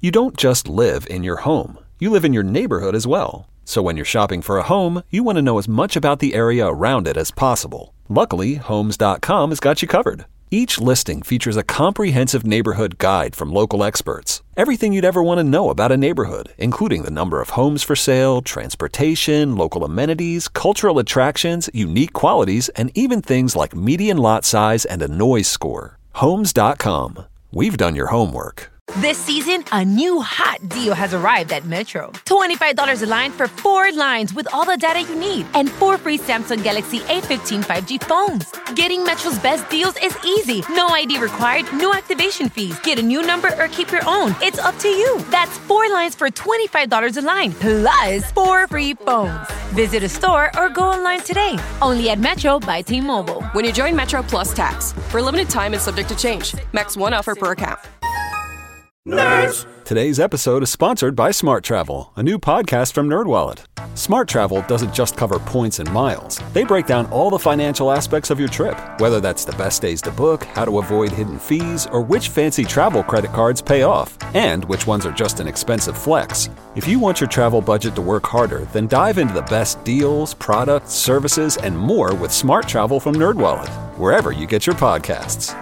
You don't just live in your home. You live in your neighborhood as well. So when you're shopping for a home, you want to know as much about the area around it as possible. Luckily, Homes.com has got you covered. Each listing features a comprehensive neighborhood guide from local experts. Everything you'd ever want to know about a neighborhood, including the number of homes for sale, transportation, local amenities, cultural attractions, unique qualities, and even things like median lot size and a noise score. Homes.com. We've done your homework. This season, a new hot deal has arrived at Metro. $25 a line for 4 lines with all the data you need and 4 free Samsung Galaxy A15 5G phones. Getting Metro's best deals is easy. No ID required, no activation fees. Get a new number or keep your own. It's up to you. That's 4 lines for $25 a line, plus 4 free phones. Visit a store or go online today. Only at Metro by T-Mobile. When you join Metro Plus Tax. For a limited time and subject to change. Max 1 offer per account. Nerds! Today's episode is sponsored by Smart Travel, a new podcast from NerdWallet. Smart Travel doesn't just cover points and miles. They break down all the financial aspects of your trip, whether that's the best days to book, how to avoid hidden fees, or which fancy travel credit cards pay off, and which ones are just an expensive flex. If you want your travel budget to work harder, then dive into the best deals, products, services, and more with Smart Travel from NerdWallet, wherever you get your podcasts.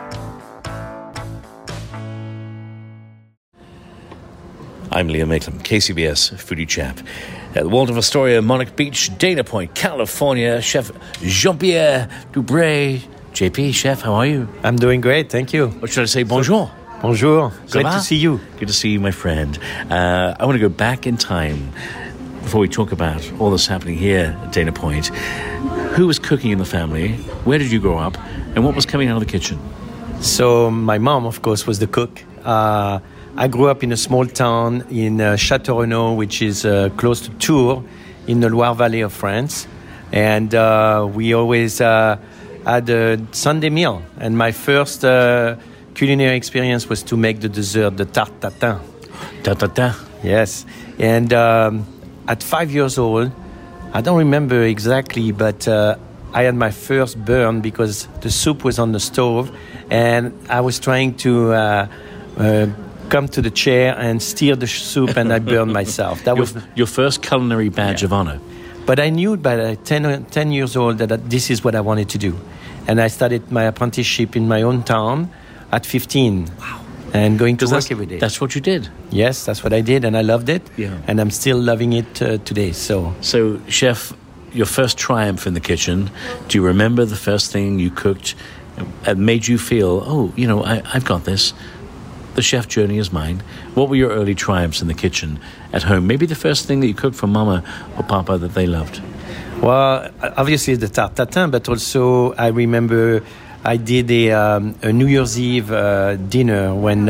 I'm Liam Maitland, KCBS Foodie Chap. At the Waldorf Astoria, Monarch Beach, Dana Point, California, Chef Jean-Pierre Dubré. JP, Chef, how are you? I'm doing great, thank you. What should I say? Bonjour. Bonjour. Great to see you. Good to see you, my friend. I want to go back in time before we talk about all that's happening here at Dana Point. Who was cooking in the family? Where did you grow up? And what was coming out of the kitchen? So my mom, of course, was the cook. I grew up in a small town in Château Renaud, which is close to Tours in the Loire Valley of France. And we always had a Sunday meal. And my first culinary experience was to make the dessert, the tarte tatin. Tarte tatin? Yes. And at 5 years old, I don't remember exactly, but I had my first burn because the soup was on the stove. And I was trying to come to the chair and stir the soup, and I burned myself. That was your first culinary badge of honor. But I knew by 10 years old that this is what I wanted to do. And I started my apprenticeship in my own town at 15. Wow. And going to work every day. That's what you did? Yes, that's what I did, and I loved it. Yeah. And I'm still loving it today. So, Chef, your first triumph in the kitchen, do you remember the first thing you cooked that made you feel, I've got this? The chef journey is mine. What were your early triumphs in the kitchen at home? Maybe the first thing that you cooked for Mama or Papa that they loved. Well, obviously the tarte tatin, but also I remember I did a New Year's Eve dinner when,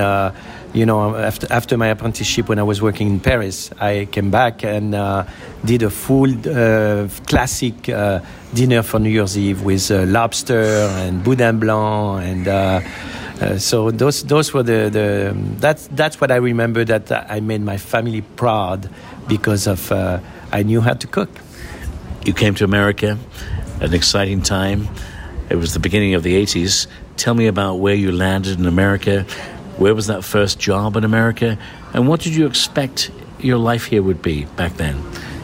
after my apprenticeship when I was working in Paris. I came back and did a full classic dinner for New Year's Eve with lobster and boudin blanc and... So those were that's what I remember, that I made my family proud because of I knew how to cook. You came to America at an exciting time. It was the beginning of the 80s. Tell me about where you landed in America. Where was that first job in America? And what did you expect your life here would be back then?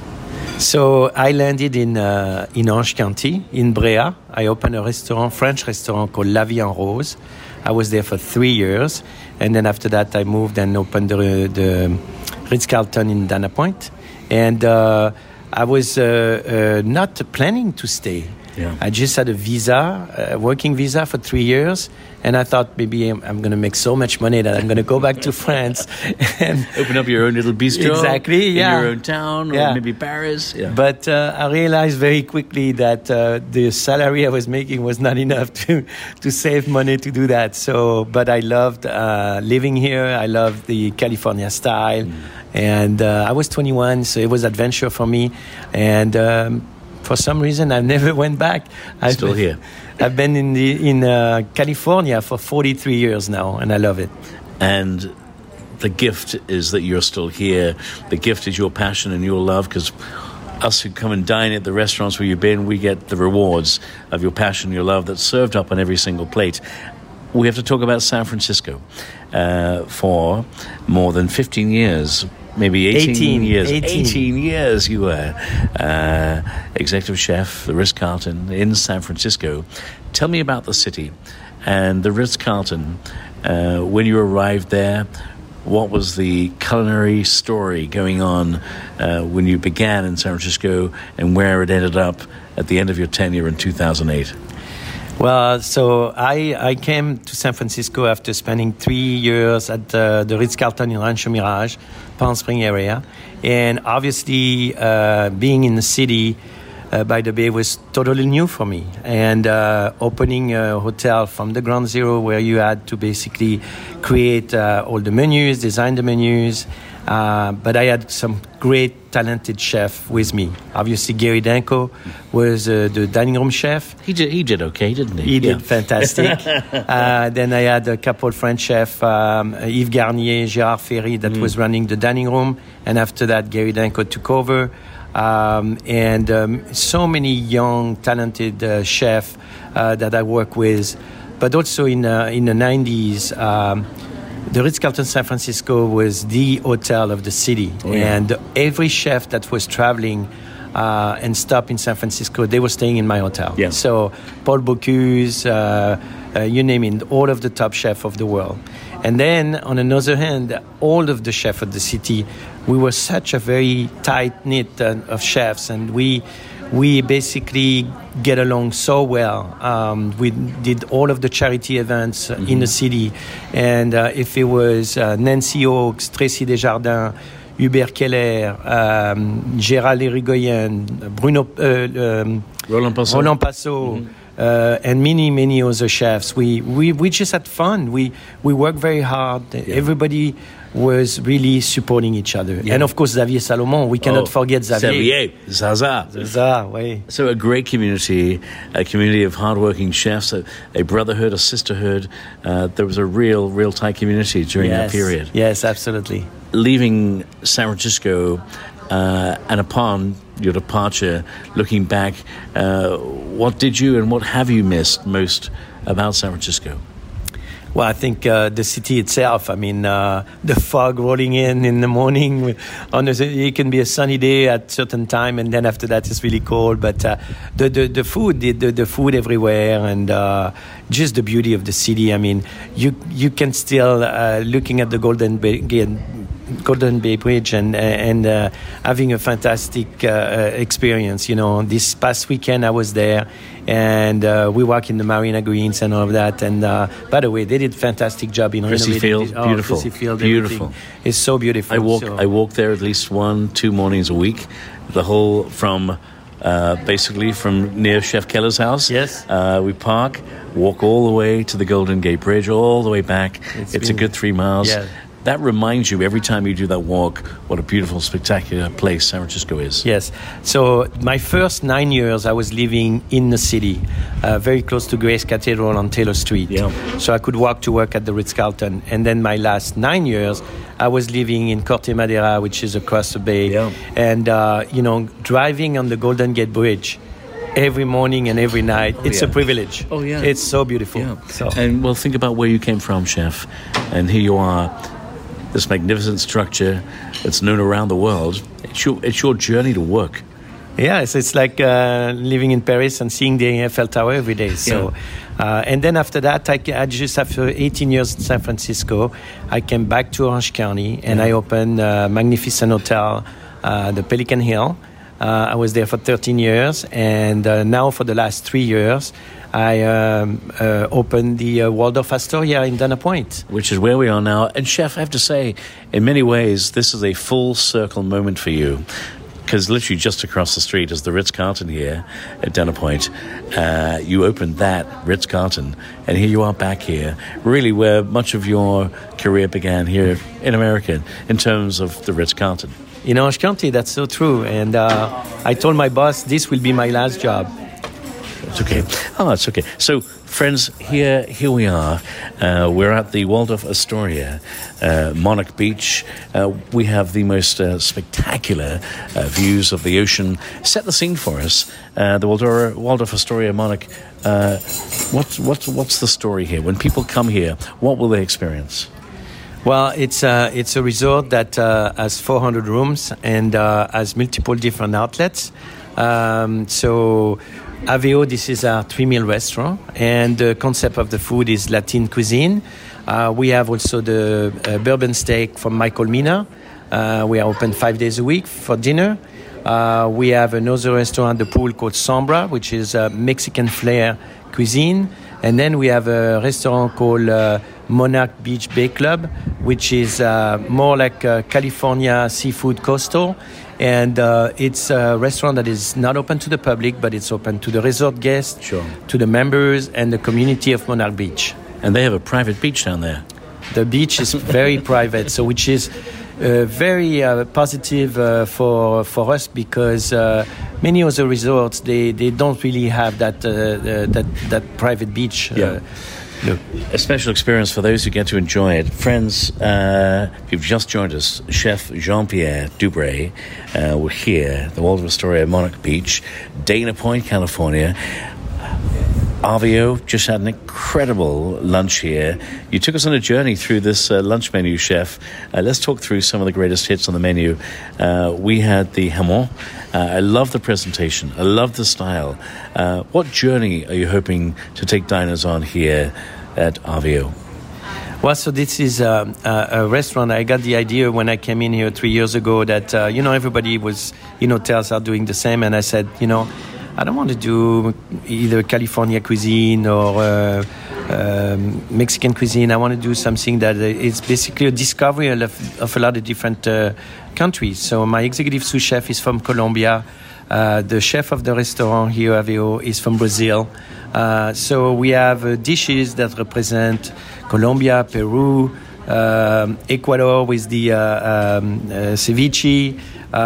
So I landed in Orange County, in Brea. I opened a French restaurant called La Vie en Rose. I was there for 3 years, and then after that I moved and opened the Ritz-Carlton in Dana Point. And I was not planning to stay. Yeah. I just had a visa, working visa for 3 years, and I thought maybe I'm going to make so much money that I'm going to go back to France and open up your own little bistro. Exactly, yeah. In your own town, or maybe Paris. Yeah. But I realized very quickly that the salary I was making was not enough to save money to do that. So, but I loved living here. I loved the California style, and I was 21, so it was adventure for me, and. For some reason, I never went back. Still here. I've been in California for 43 years now, and I love it. And the gift is that you're still here. The gift is your passion and your love, because us who come and dine at the restaurants where you've been, we get the rewards of your passion, your love that's served up on every single plate. we have to talk about San Francisco. For more than 15 years, maybe 18 years. 18 years you were executive chef, the Ritz-Carlton in San Francisco. Tell me about the city and the Ritz-Carlton. When you arrived there, what was the culinary story going on when you began in San Francisco and where it ended up at the end of your tenure in 2008? Well, so I came to San Francisco after spending 3 years at the Ritz-Carlton in Rancho Mirage, Palm Springs area. And obviously, being in the city by the bay was totally new for me. And opening a hotel from the ground zero where you had to basically create all the menus, design the menus. But I had some great, talented chef with me. Obviously, Gary Danko was the dining room chef. He did okay, didn't he? He did fantastic. Then I had a couple French chefs, Yves Garnier, Gérard Ferry, that was running the dining room. And after that, Gary Danko took over. So many young, talented chefs that I work with. But also in the 90s, the Ritz-Carlton San Francisco was the hotel of the city. Oh, yeah. And every chef that was traveling and stopped in San Francisco, they were staying in my hotel. Yeah. So Paul Bocuse, you name it, all of the top chefs of the world. And then, on another hand, all of the chefs of the city, we were such a very tight-knit of chefs, and we basically get along so well. We did all of the charity events in the city. And if it was Nancy Oakes, Tracy Desjardins, Hubert Keller, Gérald Irigoyen, Roland Passot, and many other chefs. We just had fun. We worked very hard. Yeah. Everybody was really supporting each other. Yeah. And of course, Xavier Salomon. We cannot forget Xavier. Zaza, oui. So a great community, a community of hardworking chefs, a brotherhood, a sisterhood. There was a real tight community during that period. Yes, absolutely. Leaving San Francisco and upon your departure, looking back, what did you and what have you missed most about San Francisco? Well, I think the city itself. I mean, the fog rolling in the morning. It can be a sunny day at certain time, and then after that it's really cold. But the food, the food everywhere, and just the beauty of the city. I mean, you can still looking at the Golden Bay Bridge and having a fantastic experience. You know, this past weekend I was there, and we walked in the Marina Greens and all of that. And by the way, they did a fantastic job in Crissy Field, beautiful. Crissy Field, beautiful. It's so beautiful. I walk there at least 1-2 mornings a week. The whole from basically from near Chef Keller's house. Yes. We park, walk all the way to the Golden Gate Bridge, all the way back. It's a good 3 miles. Yeah. That reminds you every time you do that walk what a beautiful, spectacular place San Francisco is. Yes. So my first 9 years I was living in the city, very close to Grace Cathedral on Taylor Street. Yeah. So I could walk to work at the Ritz-Carlton. And then my last 9 years I was living in Corte Madera, which is across the bay. Yeah. And, driving on the Golden Gate Bridge every morning and every night, it's a privilege. Oh, yeah. It's so beautiful. Yeah. So. And, well, think about where you came from, Chef. And here you are, this magnificent structure that's known around the world. It's your journey to work. Yeah, it's like living in Paris and seeing the Eiffel Tower every day. So, and then after that, I just after 18 years in San Francisco, I came back to Orange County and I opened a magnificent hotel, the Pelican Hill. I was there for 13 years, and now for the last 3 years, I opened the Waldorf Astoria in Dana Point. Which is where we are now. And Chef, I have to say, in many ways, this is a full circle moment for you. Because literally just across the street is the Ritz-Carlton here at Dana Point. You opened that Ritz-Carlton, and here you are back here, really where much of your career began here in America in terms of the Ritz-Carlton. In Orange County, that's so true. And I told my boss, this will be my last job. It's okay. Oh, it's okay. So, friends, here we are. We're at the Waldorf Astoria, Monarch Beach. We have the most spectacular views of the ocean. Set the scene for us. The Waldorf Astoria Monarch. What's the story here? When people come here, what will they experience? Well, it's a resort that has 400 rooms and has multiple different outlets. So Aveo, this is a 3-meal restaurant, and the concept of the food is Latin cuisine. We have also the bourbon steak from Michael Mina. We are open 5 days a week for dinner. We have another restaurant at the pool called Sombra, which is Mexican flair cuisine. And then we have a restaurant called Monarch Beach Bay Club, which is more like California seafood coastal. And it's a restaurant that is not open to the public, but it's open to the resort guests, sure, to the members, and the community of Monarch Beach. And they have a private beach down there. The beach is very private, so which is very positive for us, because many of the resorts they don't really have that private beach. Yeah. Look. A special experience for those who get to enjoy it. Friends, if you've just joined us, Chef Jean-Pierre Dubray, we're here at the Waldorf Astoria Monarch Beach, Dana Point, California. Aveo just had an incredible lunch here. You took us on a journey through this lunch menu, Chef. Let's talk through some of the greatest hits on the menu. We had the hamon. I love the presentation. I love the style. What journey are you hoping to take diners on here at Aveo? Well, so this is a restaurant. I got the idea when I came in here 3 years ago that, everybody was, hotels are doing the same. And I said, I don't want to do either California cuisine or Mexican cuisine. I want to do something that is basically a discovery of a lot of different countries. So my executive sous chef is from Colombia. The chef of the restaurant here, Aveo, is from Brazil. So we have dishes that represent Colombia, Peru, Ecuador with the ceviche.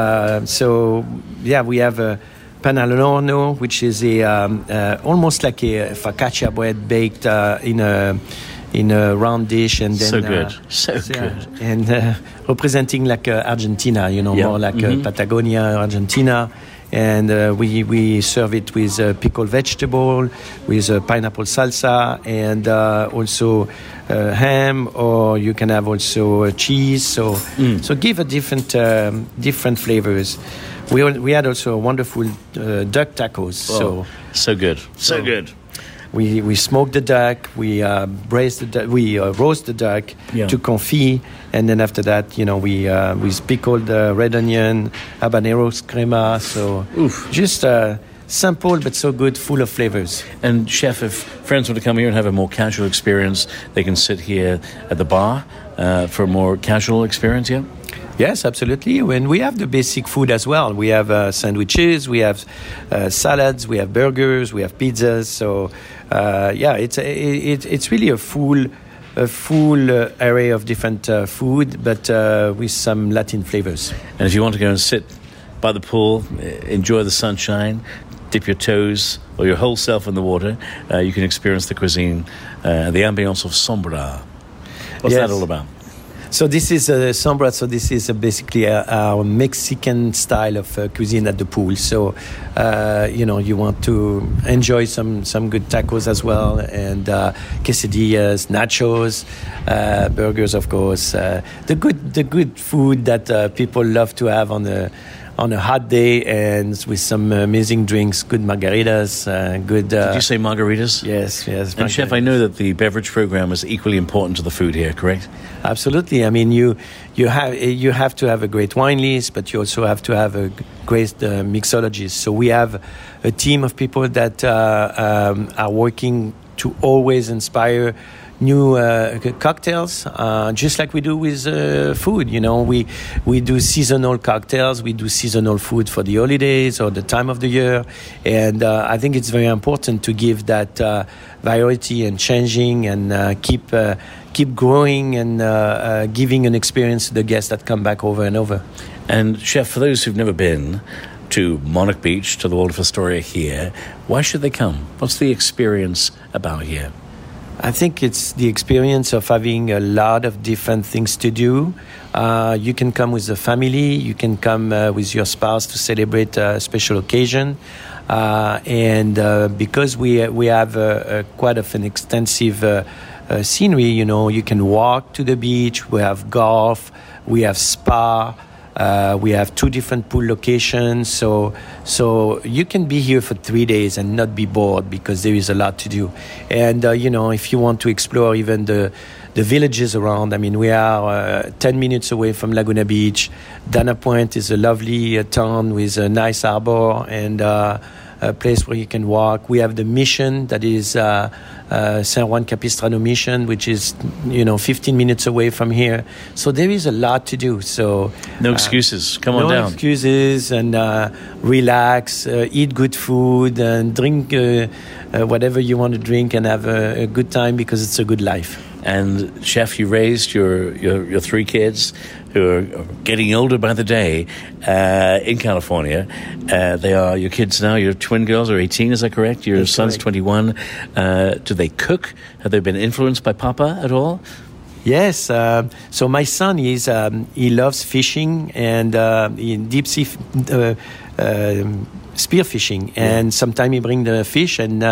We have pan al horno, which is almost like a focaccia bread baked in a round dish, and then so good, and representing like Argentina, more like Patagonia, Argentina. And we serve it with pickled vegetable, with pineapple salsa, and also ham, or you can have also cheese. So give a different flavors. We had also wonderful duck tacos. Oh, so good. We smoke the duck, we braise the duck, we roast the duck to confit, and then after that, we pickled red onion, habaneros crema. So just simple but so good, full of flavors. And Chef, if friends want to come here and have a more casual experience, they can sit here at the bar for a more casual experience, yeah? Yes, absolutely. And we have the basic food as well. We have sandwiches, we have salads, we have burgers, we have pizzas. So, it's really a full array of different food, but with some Latin flavors. And if you want to go and sit by the pool, enjoy the sunshine, dip your toes or your whole self in the water, you can experience the cuisine, the ambience of Sombra. What's that all about? So this is Sombra. So this is basically our Mexican style of cuisine at the pool. So, you want to enjoy some good tacos as well, and quesadillas, nachos, burgers, of course. The good food that people love to have on a hot day, and with some amazing drinks, good margaritas, good... Did you say margaritas? Yes. And Chef, I know that the beverage program is equally important to the food here, correct? Absolutely. I mean, you have to have a great wine list, but you also have to have a great mixologist. So we have a team of people that are working to always inspire new cocktails, just like we do with food. We do seasonal cocktails, we do seasonal food for the holidays or the time of the year, and I think it's very important to give that variety and changing, and keep growing and giving an experience to the guests that come back over and over. And Chef, for those who've never been, to Monarch Beach, to the Waldorf Astoria here. Why should they come? What's the experience about here? I think it's the experience of having a lot of different things to do. You can come with the family. You can come with your spouse to celebrate a special occasion. And because we have quite an extensive scenery, you can walk to the beach. We have golf. We have spa. We have 2 different pool locations, so you can be here for 3 days and not be bored because there is a lot to do. And if you want to explore even the villages around, I mean, we are 10 minutes away from Laguna Beach. Dana Point is a lovely town with a nice harbor and a place where you can walk. We have the mission that is San Juan Capistrano Mission, which is 15 minutes away from here. So there is a lot to do. So no excuses. Come on down. No excuses, and relax, eat good food, and drink whatever you want to drink, and have a good time because it's a good life. And Chef, you raised your 3 kids who are getting older by the day in California. They are your kids now. Your twin girls are 18, is that correct? Your son's 21. Do they cook? Have they been influenced by Papa at all? Yes. So my son he loves fishing and in deep sea spear fishing, and sometimes he bring the fish and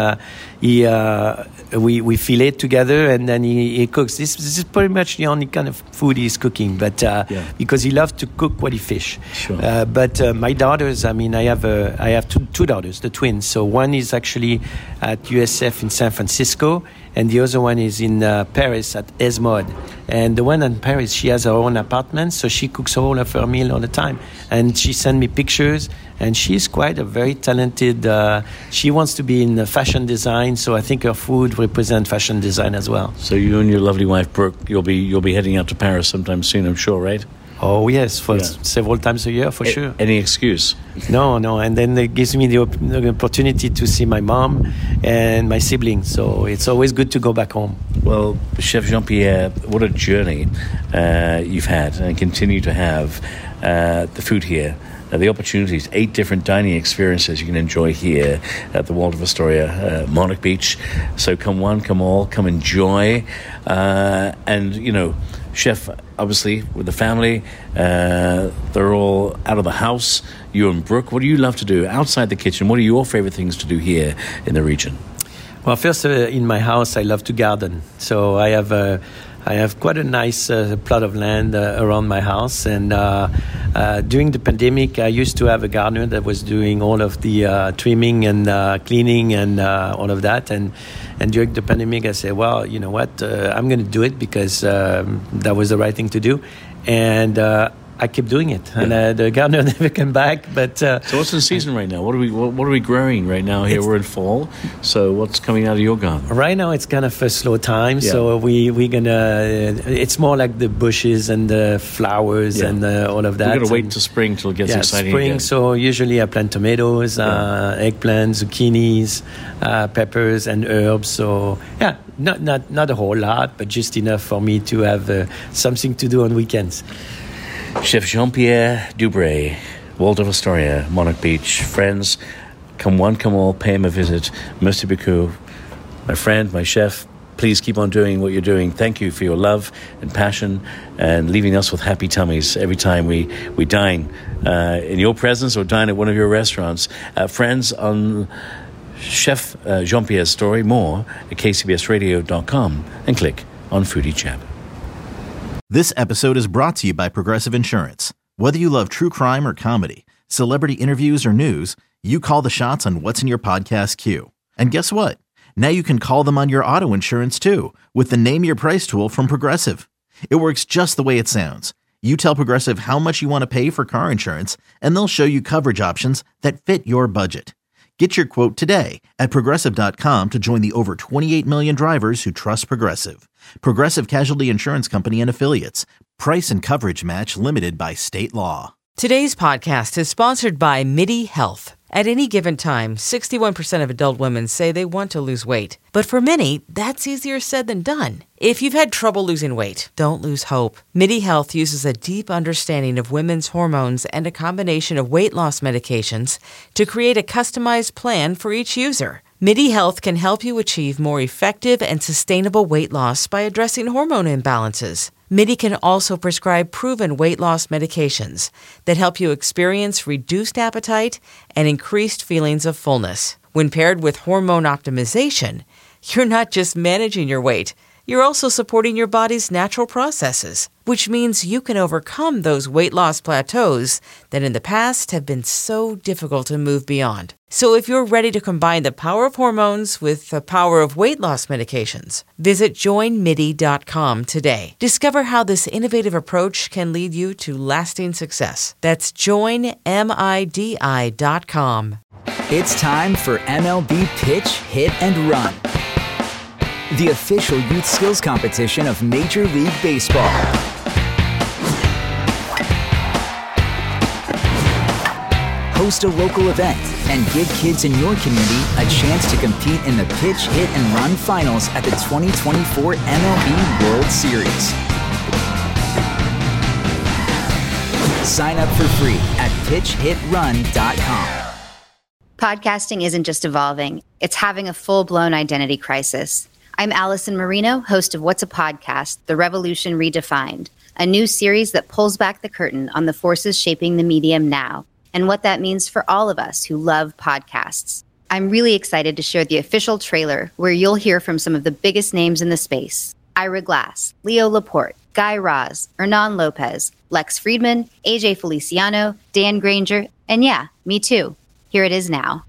we fillet together, and then he cooks. This is pretty much the only kind of food he's cooking, but because he loves to cook what he fish. Sure. But my daughters, I mean, I have two daughters, the twins. So one is actually at USF in San Francisco, and the other one is in Paris at ESMOD. And the one in Paris, she has her own apartment, so she cooks all of her meal all the time. And she sends me pictures, and she's quite a very talented, she wants to be in fashion design, so I think her food represents fashion design as well. So you and your lovely wife, Brooke, you'll be heading out to Paris sometime soon, I'm sure, right? Oh, yes, several times a year, for sure. Any excuse? No, and then it gives me the opportunity to see my mom and my siblings, so it's always good to go back home. Well, Chef Jean-Pierre, what a journey you've had and continue to have. The food here, the opportunities, 8 different dining experiences you can enjoy here at the Waldorf Astoria, Monarch Beach. So come one, come all, come enjoy. And, Chef, obviously, with the family, they're all out of the house. You and Brooke, what do you love to do outside the kitchen? What are your favorite things to do here in the region? Well, first, in my house, I love to garden. So I have quite a nice plot of land around my house, and during the pandemic, I used to have a gardener that was doing all of the trimming and cleaning and all of that. And during the pandemic, I said, well, you know what, I'm going to do it because that was the right thing to do. And I kept doing it, and the gardener never came back. But so what's in season right now? What are we growing right now? Here we're in fall. So what's coming out of your garden? Right now it's kind of a slow time, so we're gonna. It's more like the bushes and the flowers and all of that. We're gonna wait until spring till it gets exciting spring. Again. So usually I plant tomatoes, eggplants, zucchinis, peppers, and herbs. So not a whole lot, but just enough for me to have something to do on weekends. Chef Jean-Pierre Dubray, Waldorf Astoria, Monarch Beach. Friends, come one, come all, pay him a visit. Merci beaucoup. My friend, my chef, please keep on doing what you're doing. Thank you for your love and passion and leaving us with happy tummies every time we dine in your presence or dine at one of your restaurants. Friends, on Chef Jean-Pierre's story, more at kcbsradio.com, and click on Foodie Chat. This episode is brought to you by Progressive Insurance. Whether you love true crime or comedy, celebrity interviews or news, you call the shots on what's in your podcast queue. And guess what? Now you can call them on your auto insurance too with the Name Your Price tool from Progressive. It works just the way it sounds. You tell Progressive how much you want to pay for car insurance, and they'll show you coverage options that fit your budget. Get your quote today at Progressive.com to join the over 28 million drivers who trust Progressive. Progressive Casualty Insurance Company and Affiliates. Price and coverage match limited by state law. Today's podcast is sponsored by MIDI Health. At any given time, 61% of adult women say they want to lose weight. But for many, that's easier said than done. If you've had trouble losing weight, don't lose hope. MIDI Health uses a deep understanding of women's hormones and a combination of weight loss medications to create a customized plan for each user. MIDI Health can help you achieve more effective and sustainable weight loss by addressing hormone imbalances. MIDI can also prescribe proven weight loss medications that help you experience reduced appetite and increased feelings of fullness. When paired with hormone optimization, you're not just managing your weight, you're also supporting your body's natural processes, which means you can overcome those weight loss plateaus that in the past have been so difficult to move beyond. So if you're ready to combine the power of hormones with the power of weight loss medications, visit joinmidi.com today. Discover how this innovative approach can lead you to lasting success. That's joinmidi.com. It's time for MLB Pitch, Hit, and Run, the official youth skills competition of Major League Baseball. Host a local event and give kids in your community a chance to compete in the Pitch, Hit, and Run finals at the 2024 MLB World Series. Sign up for free at pitchhitrun.com. Podcasting isn't just evolving, it's having a full-blown identity crisis. I'm Allison Marino, host of What's a Podcast? The Revolution Redefined, a new series that pulls back the curtain on the forces shaping the medium now and what that means for all of us who love podcasts. I'm really excited to share the official trailer where you'll hear from some of the biggest names in the space. Ira Glass, Leo Laporte, Guy Raz, Hernan Lopez, Lex Friedman, AJ Feliciano, Dan Granger, and yeah, me too. Here it is now.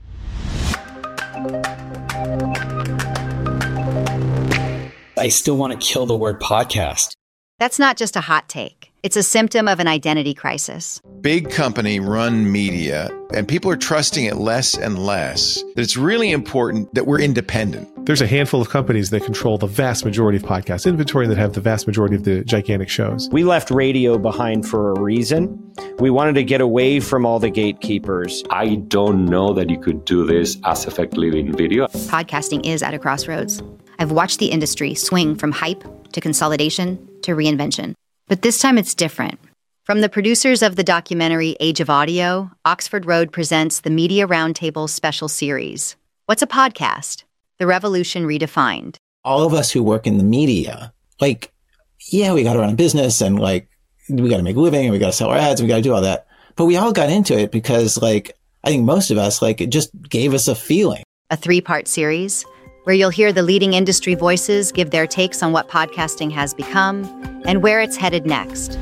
I still want to kill the word podcast. That's not just a hot take. It's a symptom of an identity crisis. Big company run media, and people are trusting it less and less. That it's really important that we're independent. There's a handful of companies that control the vast majority of podcast inventory and that have the vast majority of the gigantic shows. We left radio behind for a reason. We wanted to get away from all the gatekeepers. I don't know that you could do this as effectively in video. Podcasting is at a crossroads. I've watched the industry swing from hype to consolidation to reinvention. But this time it's different. From the producers of the documentary Age of Audio, Oxford Road presents the Media Roundtable special series. What's a podcast? The Revolution Redefined. All of us who work in the media, we got to run a business and we got to make a living and we got to sell our ads and we got to do all that. But we all got into it because I think most of us, it just gave us a feeling. A 3-part series where you'll hear the leading industry voices give their takes on what podcasting has become and where it's headed next.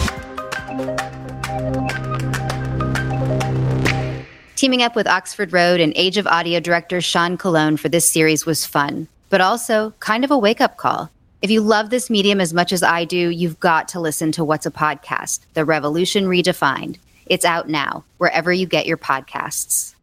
Teaming up with Oxford Road and Age of Audio director Sean Colon for this series was fun, but also kind of a wake-up call. If you love this medium as much as I do, you've got to listen to What's a Podcast? The Revolution Redefined. It's out now, wherever you get your podcasts.